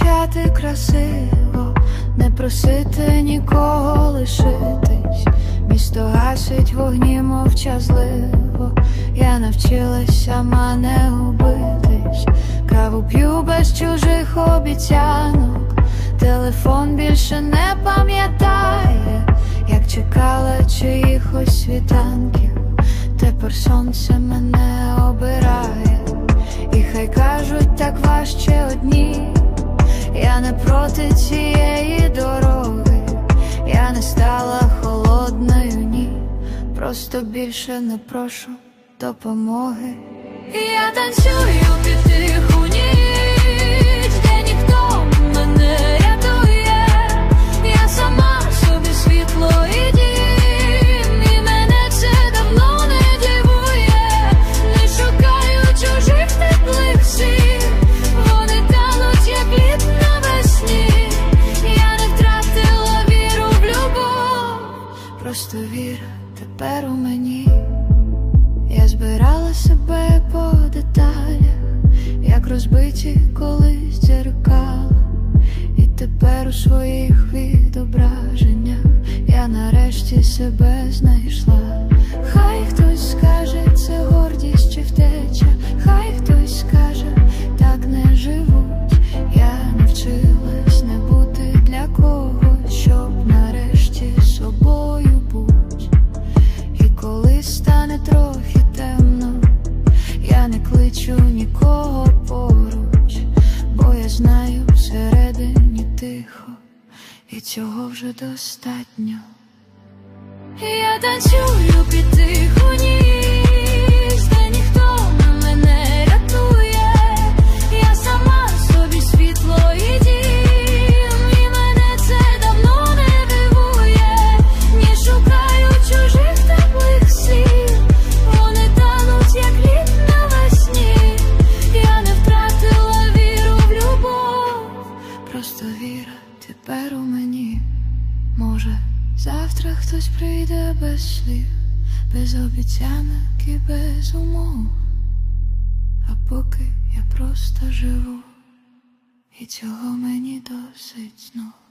почати красиво, не просити нікого лишитись. Місто гасить вогні мовчазливо. Я навчилась сама не губитись. Каву п'ю без чужих обіцянок. Телефон більше не пам'ятає, як чекала чиїхось світанків. Тепер сонце мене обирає. І хай кажуть, так важче одні. Я не проти цієї дороги. Я не стала холодною, ні. Просто більше не прошу допомоги. І я танцюю під тиху ніч, де ніхто мене рятує. Я сама собі світло і дім, і мене це давно не дивує. Не шукаю чужих теплих слів, вони тануть, як лід навесні. Я не втратила віру в любов, просто віра тепер у мені. Я збирала себе по деталях, як розбиті колись дзеркала. І тепер у своїх відображеннях я нарешті себе знайшла. Хай хтось скаже, це гордість чи втеча. Хай хтось скаже, так не живуть. Я навчилась не бути для когось, щоб нарешті собою будь. І коли стане трохи темно, я не кличу нікого поруч, бо я знаю, всередині тихо, і цього вже достатньо. Я танцюю під тиху ніч, де ніхто мене не рятує. Я сама собі світло і дім, і мене це давно не дивує. Не шукаю чужих теплих слів, вони тануть, як лід навесні. Я не втратила віру в любов, просто віра тепер у мені. Може, завтра хтось прийде без слів, без обіцянок і без умов. А поки я просто живу, і цього мені досить знов.